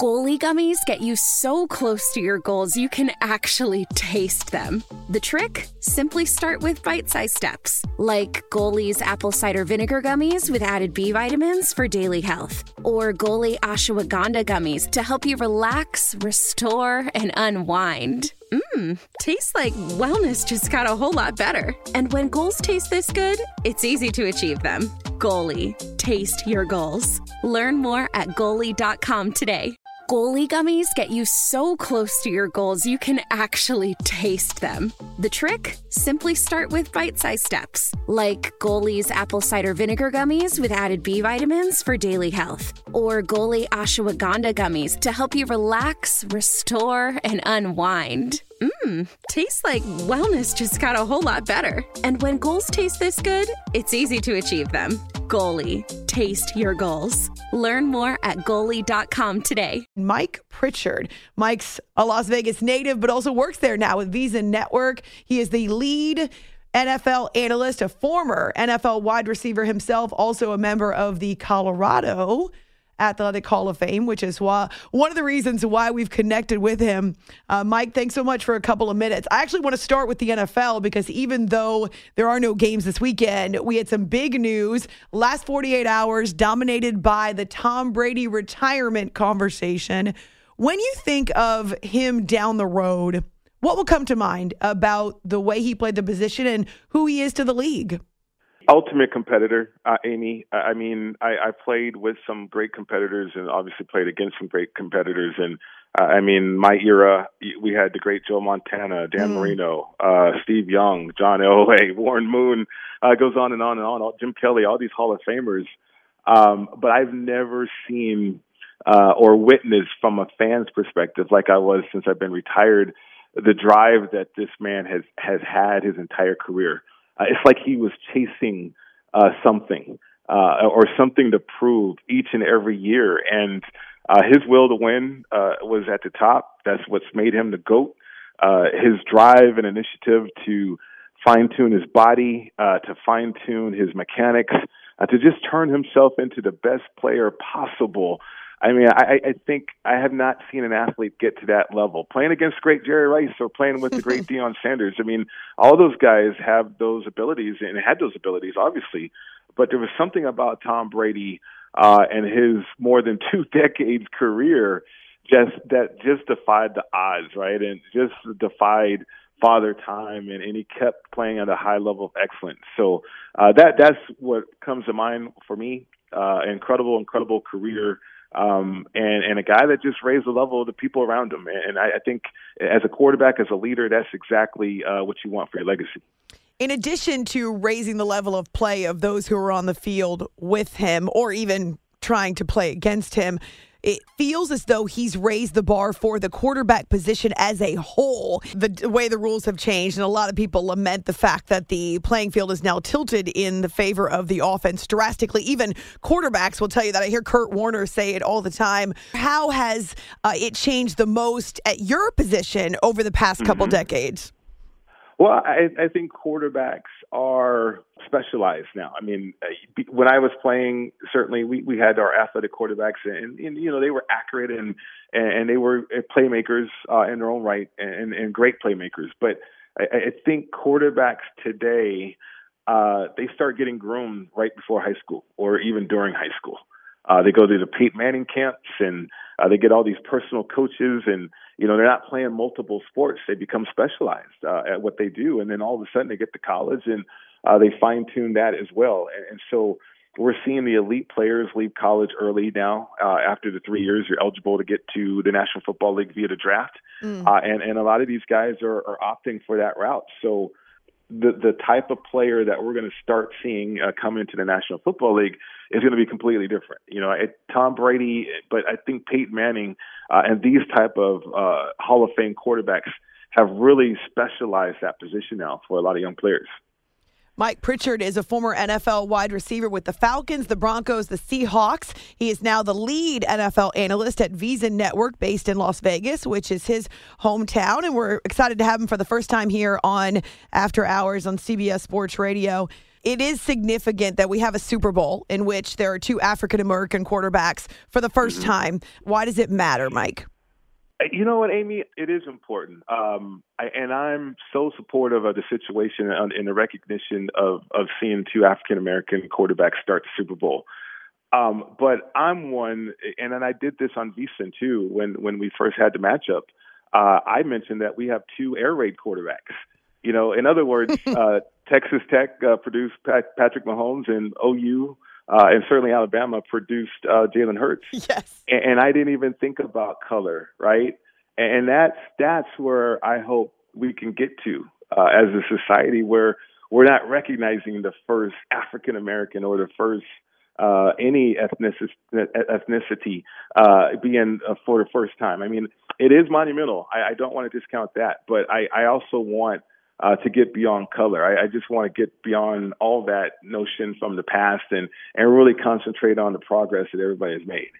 Goalie gummies get you so close to your goals you can actually taste them. The trick? Simply start with bite-sized steps, like Goalie's apple cider vinegar gummies with added B vitamins for daily health, or Goalie ashwagandha gummies to help you relax, restore, and unwind. Tastes like wellness just got a whole lot better. And when goals taste this good, it's easy to achieve them. Goalie, taste your goals. Learn more at Goalie.com today. Goalie gummies get you so close to your goals you can actually taste them. The trick? Simply start with bite-sized steps, like Goalie's apple cider vinegar gummies with added B vitamins for daily health, or Goalie ashwagandha gummies to help you relax, restore, and unwind. Tastes like wellness just got a whole lot better. And when goals taste this good, it's easy to achieve them. Goalie, taste your goals. Learn more at Goalie.com today. Mike Pritchard. Mike's a Las Vegas native, but also works there now with Visa Network. He is the lead NFL analyst, a former NFL wide receiver himself, also a member of the Colorado Athletic Hall of Fame, which is one of the reasons why we've connected with him. Mike, thanks so much for a couple of minutes. I actually want to start with the NFL because even though there are no games this weekend, we had some big news. Last 48 hours dominated by the Tom Brady retirement conversation. When you think of him down the road, what will come to mind about the way he played the position and who he is to the league? Ultimate competitor, Amy. I mean, I played with some great competitors and obviously played against some great competitors. And I mean, my era, we had the great Joe Montana, Dan Marino, Steve Young, John Elway, Warren Moon, goes on and on and on, Jim Kelly, all these Hall of Famers. But I've never seen or witnessed from a fan's perspective, like I was since I've been retired, the drive that this man has had his entire career. It's like he was chasing something or something to prove each and every year. And his will to win was at the top. That's what's made him the GOAT. His drive and initiative to fine-tune his body, to fine-tune his mechanics, to just turn himself into the best player possible. I mean, I think I have not seen an athlete get to that level. Playing against great Jerry Rice or playing with the great Deion Sanders. I mean, all those guys have those abilities and had those abilities, obviously. But there was something about Tom Brady and his more than 2 decades career that just defied the odds, right? And just defied father time, and he kept playing at a high level of excellence. So that's what comes to mind for me. Incredible career. And a guy that just raised the level of the people around him. And I think as a quarterback, as a leader, that's exactly what you want for your legacy. In addition to raising the level of play of those who are on the field with him or even trying to play against him, it feels as though he's raised the bar for the quarterback position as a whole. The way the rules have changed, and a lot of people lament the fact that the playing field is now tilted in the favor of the offense drastically. Even quarterbacks will tell you that. I hear Kurt Warner say it all the time. How has it changed the most at your position over the past couple decades? Well, I think quarterbacks are specialized now. I mean, when I was playing, certainly we had our athletic quarterbacks, and you know, they were accurate and they were playmakers in their own right and great playmakers. But I think quarterbacks today, they start getting groomed right before high school or even during high school. They go to the Peyton Manning camps and they get all these personal coaches, and you know, they're not playing multiple sports. They become specialized at what they do, and then all of a sudden they get to college and they fine tune that as well. And so we're seeing the elite players leave college early now. After the 3 years, you're eligible to get to the National Football League via the draft, and a lot of these guys are opting for that route. So the type of player that we're going to start seeing come into the National Football League is going to be completely different. You know, Tom Brady, but I think Peyton Manning and these type of Hall of Fame quarterbacks have really specialized that position now for a lot of young players. Mike Pritchard is a former NFL wide receiver with the Falcons, the Broncos, the Seahawks. He is now the lead NFL analyst at Visa Network based in Las Vegas, which is his hometown. And we're excited to have him for the first time here on After Hours on CBS Sports Radio. it is significant that we have a Super Bowl in which there are two African-American quarterbacks for the first time. Why does it matter, Mike? You know what, Amy? It is important. And I'm so supportive of the situation and the recognition of seeing two African-American quarterbacks start the Super Bowl. But I'm one, and then I did this on VSiN too, when we first had the matchup. I mentioned that we have two air raid quarterbacks. You know, in other words, Texas Tech produced Patrick Mahomes, and OU and certainly Alabama produced Jalen Hurts. Yes. And I didn't even think about color, right? And that's where I hope we can get to as a society, where we're not recognizing the first African American or the first any ethnicity being for the first time. I mean, it is monumental. I don't want to discount that, but I also want to get beyond color. I just want to get beyond all that notion from the past and really concentrate on the progress that everybody has made.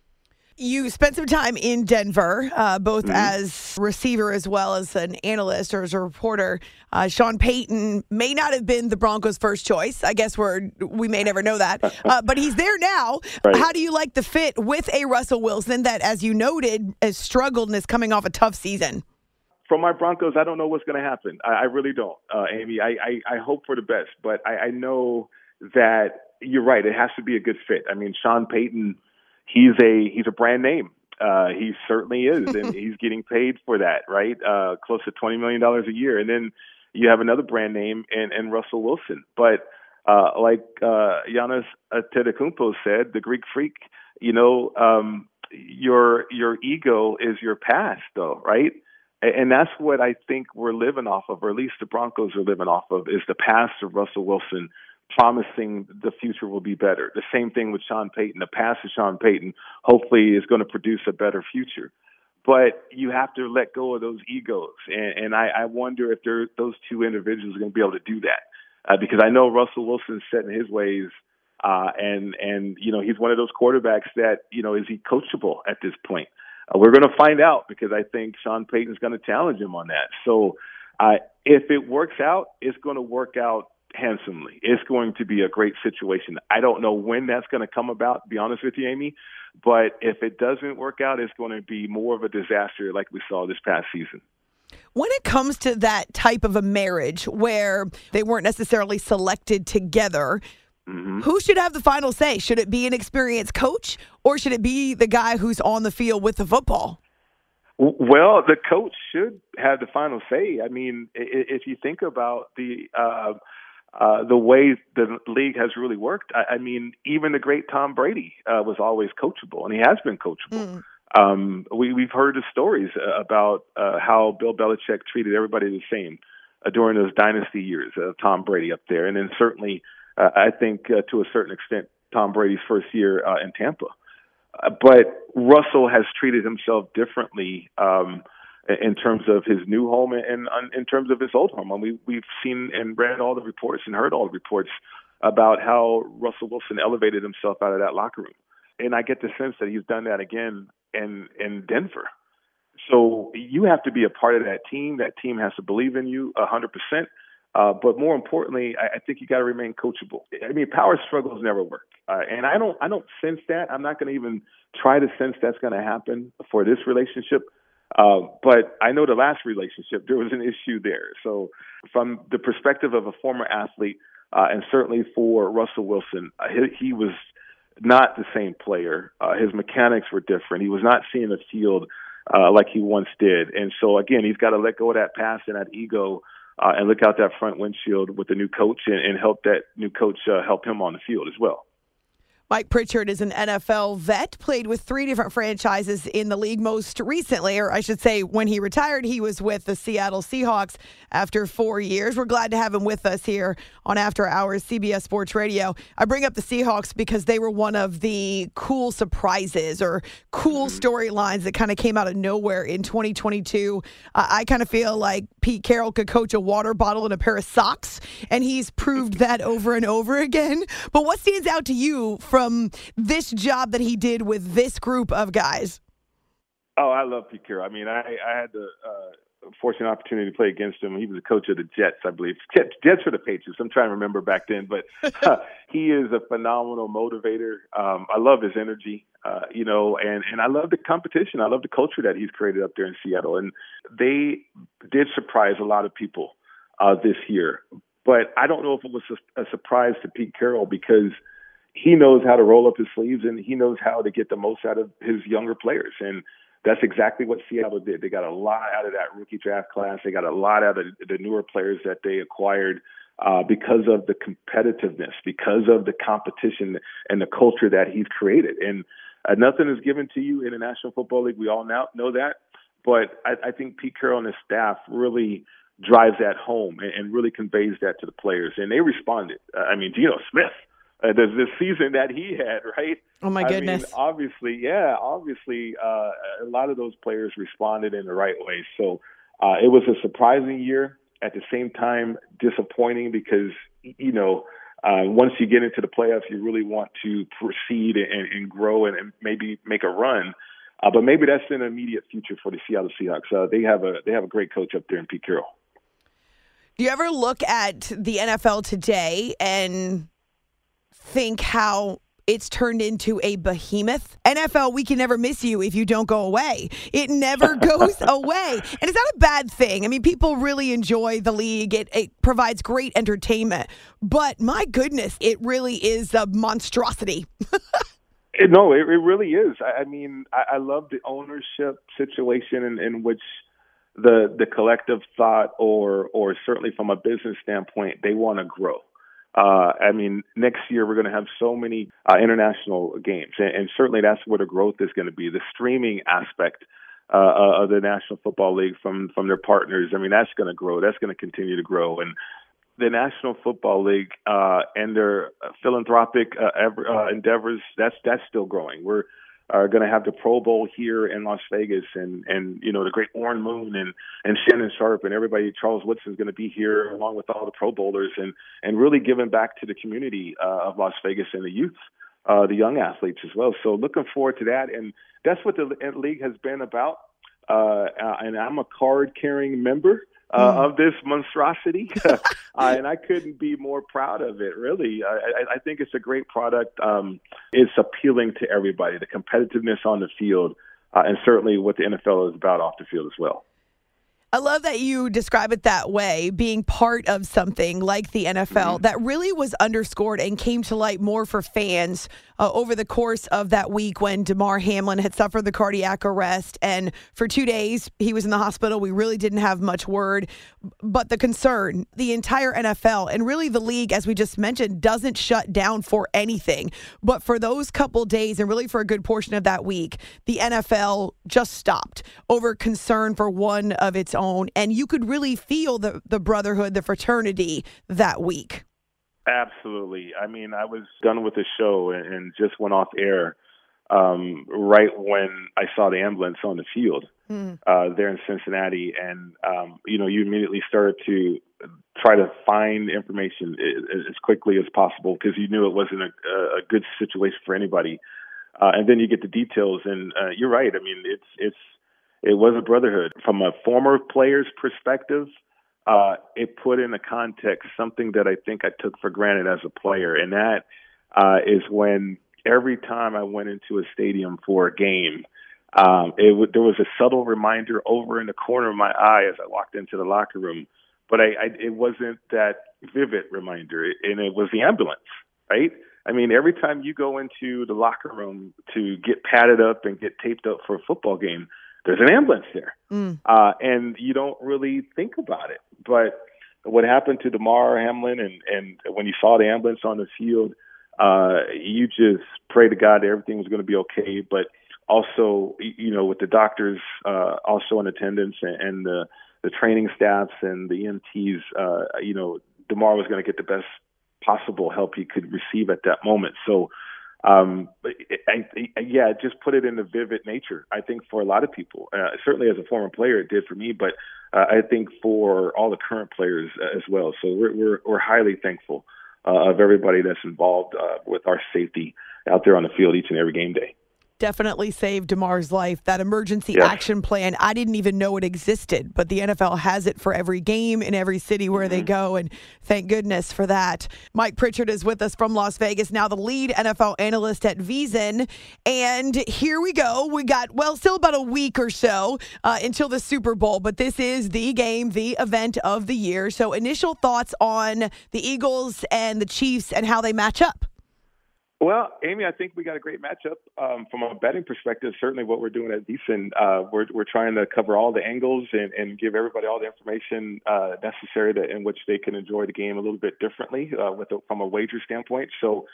You spent some time in Denver, both as receiver as well as an analyst or as a reporter. Sean Payton may not have been the Broncos' first choice. I guess we may never know that. But he's there now. Right. How do you like the fit with a Russell Wilson that, as you noted, has struggled and is coming off a tough season? From my Broncos, I don't know what's going to happen. I really don't, Amy. I hope for the best, but I know that you're right. It has to be a good fit. I mean, Sean Payton, he's a brand name. He certainly is, and he's getting paid for that, right? Close to $20 million a year. And then you have another brand name in Russell Wilson. But like Giannis Antetokounmpo said, the Greek freak, you know, your ego is your past, though, right? And that's what I think we're living off of, or at least the Broncos are living off of, is the past of Russell Wilson, promising the future will be better. The same thing with Sean Payton. The past of Sean Payton hopefully is going to produce a better future. But you have to let go of those egos. And I wonder if those two individuals are going to be able to do that. Because I know Russell Wilson's set in his ways. And you know, he's one of those quarterbacks that, you know, is he coachable at this point? We're going to find out, because I think Sean Payton's going to challenge him on that. So if it works out, it's going to work out handsomely. It's going to be a great situation. I don't know when that's going to come about, to be honest with you, Amy. But if it doesn't work out, it's going to be more of a disaster like we saw this past season. When it comes to that type of a marriage where they weren't necessarily selected together, who should have the final say? Should it be an experienced coach, or should it be the guy who's on the field with the football? Well, the coach should have the final say. I mean, if you think about the way the league has really worked, I mean, even the great Tom Brady was always coachable, and he has been coachable. We've heard the stories about how Bill Belichick treated everybody the same during those dynasty years of Tom Brady up there. And then certainly, I think to a certain extent, Tom Brady's first year in Tampa. But Russell has treated himself differently in terms of his new home and in terms of his old home. And we've seen and read all the reports and heard all the reports about how Russell Wilson elevated himself out of that locker room. And I get the sense that he's done that again in Denver. So you have to be a part of that team. That team has to believe in you 100%. But more importantly, I think you got to remain coachable. I mean, power struggles never work, and I don't sense that. I'm not going to even try to sense that's going to happen for this relationship. But I know the last relationship, there was an issue there. So from the perspective of a former athlete, and certainly for Russell Wilson, he was not the same player. His mechanics were different. He was not seeing the field like he once did. And so, again, he's got to let go of that past and that ego and look out that front windshield with the new coach and help that new coach help him on the field as well. Mike Pritchard is an NFL vet, played with 3 different franchises in the league. Most recently, or I should say when he retired, he was with the Seattle Seahawks after 4 years. We're glad to have him with us here on After Hours, CBS Sports Radio. I bring up the Seahawks because they were one of the cool surprises or cool storylines that kind of came out of nowhere in 2022. I kind of feel like Pete Carroll could coach a water bottle and a pair of socks, and he's proved that over and over again. But what stands out to you from this job that he did with this group of guys? Oh, I love Pete Carroll. I mean, I had the fortunate opportunity to play against him. He was a coach of the Jets, I believe. Jets for the Patriots. I'm trying to remember back then, but he is a phenomenal motivator. I love his energy, and I love the competition. I love the culture that he's created up there in Seattle. And they did surprise a lot of people this year. But I don't know if it was a surprise to Pete Carroll because he knows how to roll up his sleeves and he knows how to get the most out of his younger players. And that's exactly what Seattle did. They got a lot out of that rookie draft class. They got a lot out of the newer players that they acquired because of the competitiveness, because of the competition and the culture that he's created. And nothing is given to you in the National Football League. We all now know that. But I think Pete Carroll and his staff really drives that home and really conveys that to the players. And they responded. Geno Smith. There's this season that he had, right? Oh, my goodness. Obviously, a lot of those players responded in the right way. So it was a surprising year, at the same time disappointing because, once you get into the playoffs, you really want to proceed and grow and maybe make a run. But maybe that's an immediate future for the Seattle Seahawks. They have a great coach up there in Pete Carroll. Do you ever look at the NFL today and think how it's turned into a behemoth? NFL, we can never miss you if you don't go away. It never goes away. And is that a bad thing? I mean, people really enjoy the league. It provides great entertainment. But my goodness, it really is a monstrosity. No, it really is. I love the ownership situation in which the collective thought or certainly from a business standpoint, they want to grow. Next year we're going to have so many international games, and certainly that's where the growth is going to be. The streaming aspect of the National Football League from their partners, that's going to grow. That's going to continue to grow. And the National Football League and their philanthropic endeavors, that's still growing. We're going to have the Pro Bowl here in Las Vegas, and the great Warren Moon and Shannon Sharp and everybody. Charles Woodson's going to be here along with all the Pro Bowlers and really giving back to the community of Las Vegas and the youth, the young athletes as well. So looking forward to that, and that's what the league has been about. And I'm a card-carrying member of this monstrosity, and I couldn't be more proud of it, really. I think it's a great product. It's appealing to everybody, the competitiveness on the field, and certainly what the NFL is about off the field as well. I love that you describe it that way, being part of something like the NFL that really was underscored and came to light more for fans over the course of that week when Damar Hamlin had suffered the cardiac arrest. And for 2 days, he was in the hospital. We really didn't have much word. But the concern, the entire NFL and really the league, as we just mentioned, doesn't shut down for anything. But for those couple days and really for a good portion of that week, the NFL just stopped over concern for one of its own. And you could really feel the brotherhood, the fraternity that week. Absolutely. I was done with the show and just went off air right when I saw the ambulance on the field there in Cincinnati. And, you immediately started to try to find information as quickly as possible because you knew it wasn't a good situation for anybody. And then you get the details. And you're right. It was a brotherhood. From a former player's perspective, it put into context something that I think I took for granted as a player, and that is when every time I went into a stadium for a game, there was a subtle reminder over in the corner of my eye as I walked into the locker room, but it wasn't that vivid reminder, and it was the ambulance, right? Every time you go into the locker room to get padded up and get taped up for a football game, there's an ambulance there. And you don't really think about it. But what happened to Damar Hamlin and when you saw the ambulance on the field, you just pray to God that everything was going to be okay. But also, with the doctors also in attendance and the training staffs and the EMTs, Damar was going to get the best possible help he could receive at that moment. So, just put it in the vivid nature, I think, for a lot of people. Certainly as a former player, it did for me, but I think for all the current players as well. So we're highly thankful of everybody that's involved with our safety out there on the field each and every game day. Definitely saved DeMar's life. That emergency Yes. action plan, I didn't even know it existed, but the NFL has it for every game in every city where they go, and thank goodness for that. Mike Pritchard is with us from Las Vegas, now the lead NFL analyst at VSiN. And here we go. We got, still about a week or so until the Super Bowl, but this is the game, the event of the year. So initial thoughts on the Eagles and the Chiefs and how they match up. Well, Amy, I think we got a great matchup from a betting perspective. Certainly, what we're doing at VSiN, we're trying to cover all the angles and give everybody all the information necessary in which they can enjoy the game a little bit differently from a wager standpoint. So,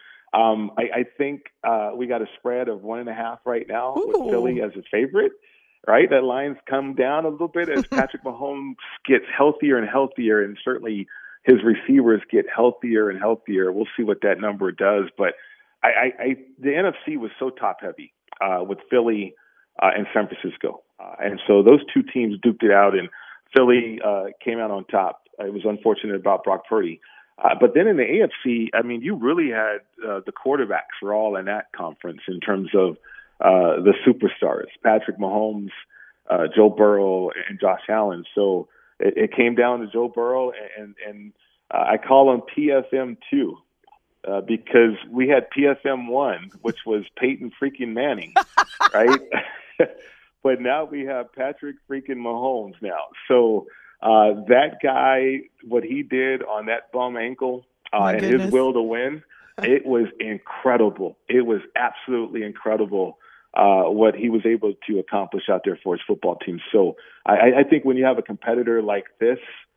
I think we got a spread of 1.5 right now with Philly as a favorite. Right, that line's come down a little bit as Patrick Mahomes gets healthier and healthier, and certainly his receivers get healthier and healthier. We'll see what that number does, but the NFC was so top heavy with Philly and San Francisco. And so those two teams duked it out, and Philly came out on top. It was unfortunate about Brock Purdy. But then in the AFC, I mean, you really had the quarterbacks were all in that conference in terms of the superstars, Patrick Mahomes, Joe Burrow, and Josh Allen. So it came down to Joe Burrow, and I call him PFM2. Because we had PFM1, which was Peyton freaking Manning, right? But now we have Patrick freaking Mahomes now. So that guy, what he did on that bum ankle and his will to win, it was incredible. It was absolutely incredible what he was able to accomplish out there for his football team. So I think when you have a competitor like this,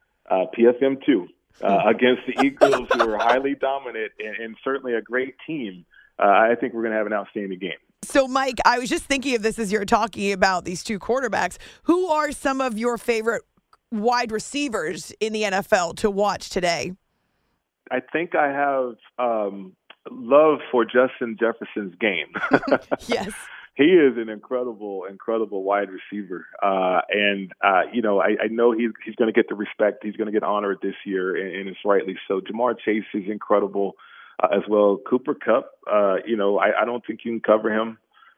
PFM2, against the Eagles, who are highly dominant and certainly a great team, I think we're going to have an outstanding game. So, Mike, I was just thinking of this as you're talking about these two quarterbacks. Who are some of your favorite wide receivers in the NFL to watch today? I think I have love for Justin Jefferson's game. Yes. He is an incredible wide receiver. And I know he's going to get the respect. He's going to get honored this year, and it's rightly so. Jamar Chase is incredible as well. Cooper Kupp, I don't think you can cover him,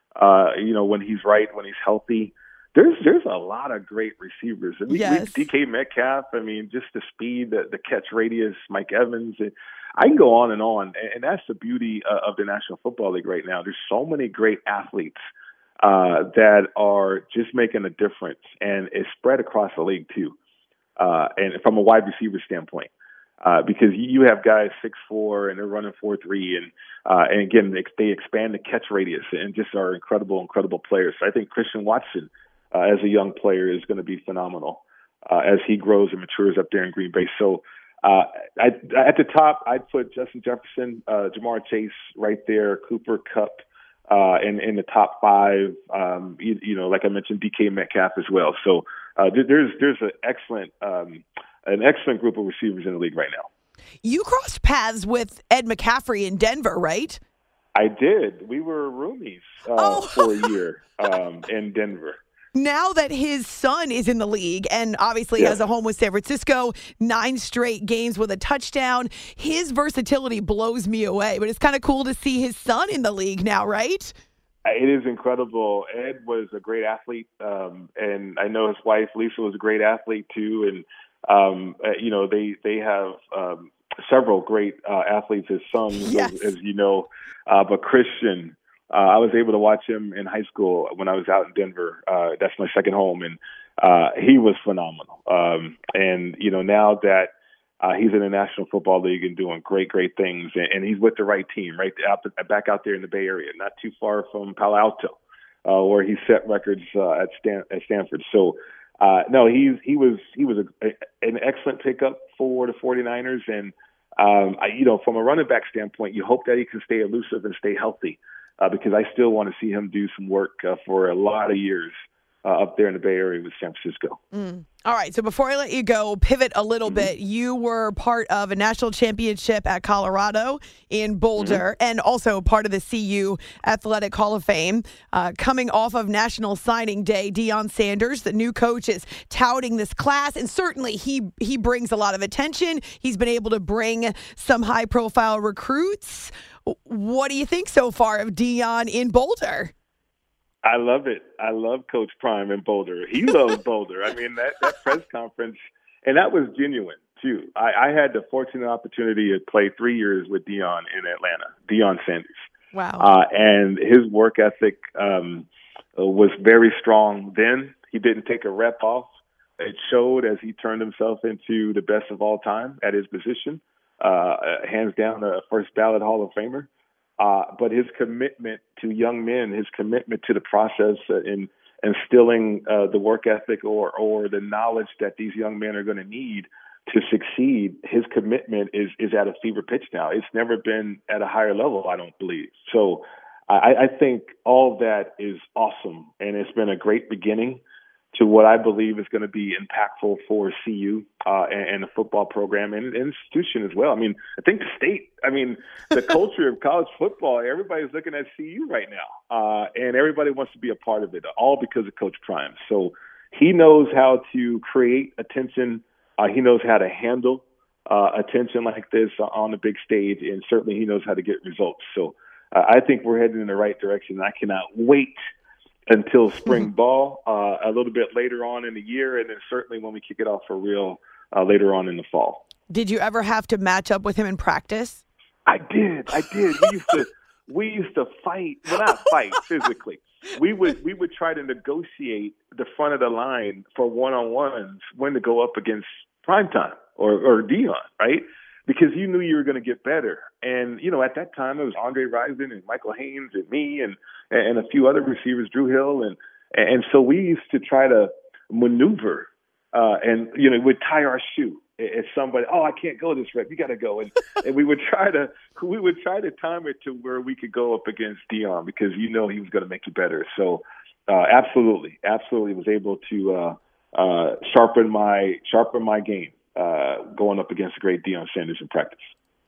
when he's right, when he's healthy. There's a lot of great receivers. I mean, yes. DK Metcalf, I mean, just the speed, the catch radius, Mike Evans. I can go on, and that's the beauty of the National Football League right now. There's so many great athletes that are just making a difference, and it's spread across the league too, and from a wide receiver standpoint. Because you have guys 6'4" and they're running 4.3, and again they expand the catch radius and just are incredible players. So I think Christian Watson, as a young player, is going to be phenomenal as he grows and matures up there in Green Bay. So at the top, I'd put Justin Jefferson, Jamar Chase right there, Cooper Kupp in the top 5. Like I mentioned, DK Metcalf as well. So there's an excellent group of receivers in the league right now. You crossed paths with Ed McCaffrey in Denver, right? I did. We were roomies for a year in Denver. Now that his son is in the league and obviously has a home with San Francisco, 9 straight games with a touchdown, his versatility blows me away. But it's kind of cool to see his son in the league now, right? It is incredible. Ed was a great athlete, and I know his wife, Lisa, was a great athlete too. And, they have several great athletes as sons, yes. as you know. But Christian, I was able to watch him in high school when I was out in Denver. That's my second home, and he was phenomenal. Now that he's in the National Football League and doing great things, and he's with the right team, right back out there in the Bay Area, not too far from Palo Alto, where he set records at Stanford. So, he was an excellent pickup for the 49ers, and from a running back standpoint, you hope that he can stay elusive and stay healthy. Because I still want to see him do some work for a lot of years up there in the Bay Area with San Francisco. All right, so before I let you go, pivot a little bit. You were part of a national championship at Colorado in Boulder and also part of the CU Athletic Hall of Fame. Coming off of National Signing Day, Deion Sanders, the new coach, is touting this class, and certainly he brings a lot of attention. He's been able to bring some high-profile recruits. What do you think so far of Deion in Boulder? I love it. I love Coach Prime in Boulder. He loves Boulder. I mean, that press conference, and that was genuine, too. I had the fortunate opportunity to play 3 years with Deion in Atlanta, Deion Sanders. Wow. And his work ethic was very strong then. He didn't take a rep off. It showed as he turned himself into the best of all time at his position, hands down a first ballot Hall of Famer. But his commitment to young men, his commitment to the process in instilling the work ethic or the knowledge that these young men are going to need to succeed, his commitment is at a fever pitch now. It's never been at a higher level, I don't believe. So I think all that is awesome, and it's been a great beginning to what I believe is going to be impactful for CU and the football program and the institution as well. I mean, I think the state, the culture of college football, everybody's looking at CU right now, and everybody wants to be a part of it, all because of Coach Prime. So he knows how to create attention. He knows how to handle attention like this on the big stage, and certainly he knows how to get results. So I think we're heading in the right direction. I cannot wait until spring ball, a little bit later on in the year, and then certainly when we kick it off for real later on in the fall. Did you ever have to match up with him in practice? I did. We used to fight. Well, not fight physically. We would try to negotiate the front of the line for one-on-ones when to go up against Primetime or Deion, right? Because you knew you were going to get better. And, at that time, it was Andre Rison and Michael Haynes and me and a few other receivers, Drew Hill. And so we used to try to maneuver and, we'd tie our shoe at somebody. Oh, I can't go this rep. You got to go. And we would try to time it to where we could go up against Deion because, he was going to make you better. So absolutely was able to sharpen my game. Going up against a great Deion Sanders in practice.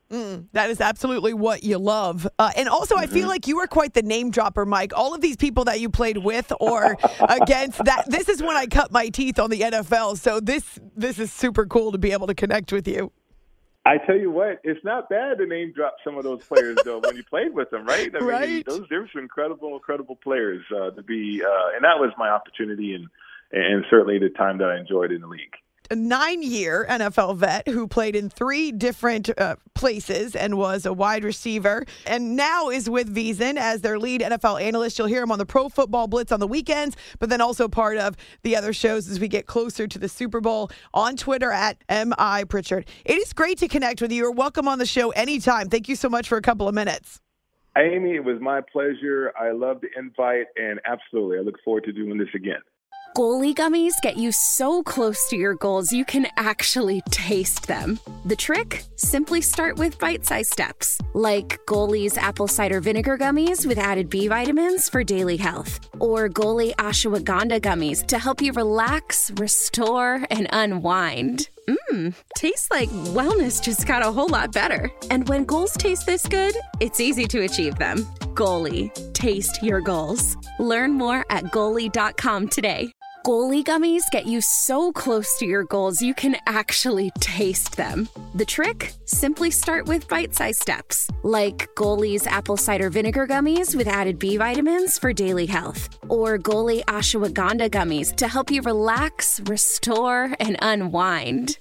That is absolutely what you love. And also, I feel like you are quite the name dropper, Mike. All of these people that you played with or against, this is when I cut my teeth on the NFL. So this is super cool to be able to connect with you. I tell you what, it's not bad to name drop some of those players, though, when you played with them, right? Right. There's incredible players to be, and that was my opportunity and certainly the time that I enjoyed in the league. A 9-year NFL vet who played in 3 different places and was a wide receiver, and now is with VSiN as their lead NFL analyst. You'll hear him on the Pro Football Blitz on the weekends, but then also part of the other shows as we get closer to the Super Bowl. On Twitter at MI Pritchard. It is great to connect with you. You're welcome on the show anytime. Thank you so much for a couple of minutes. Amy, it was my pleasure. I love the invite, and absolutely, I look forward to doing this again. Goalie gummies get you so close to your goals you can actually taste them. The trick? Simply start with bite-sized steps, like Goalie's apple cider vinegar gummies with added B vitamins for daily health, or Goalie ashwagandha gummies to help you relax, restore, and unwind. Tastes like wellness just got a whole lot better. And when goals taste this good, it's easy to achieve them. Goalie, taste your goals. Learn more at Goalie.com today. Goalie gummies get you so close to your goals you can actually taste them. The trick? Simply start with bite-sized steps, like Goalie's apple cider vinegar gummies with added B vitamins for daily health, or Goalie ashwagandha gummies to help you relax, restore, and unwind.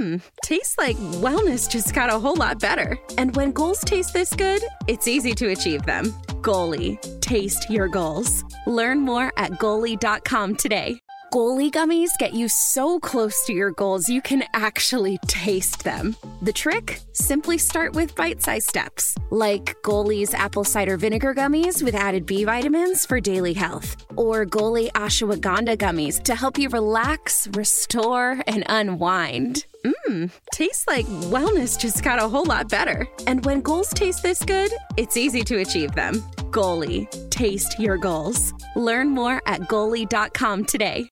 Tastes like wellness just got a whole lot better. And when goals taste this good, it's easy to achieve them. Goalie, taste your goals. Learn more at Goalie.com today. Goalie gummies get you so close to your goals you can actually taste them. The trick? Simply start with bite-sized steps, like Goalie's apple cider vinegar gummies with added B vitamins for daily health, or Goalie ashwagandha gummies to help you relax, restore, and unwind. Tastes like wellness just got a whole lot better. And when goals taste this good, it's easy to achieve them. Goalie, taste your goals. Learn more at Goalie.com today.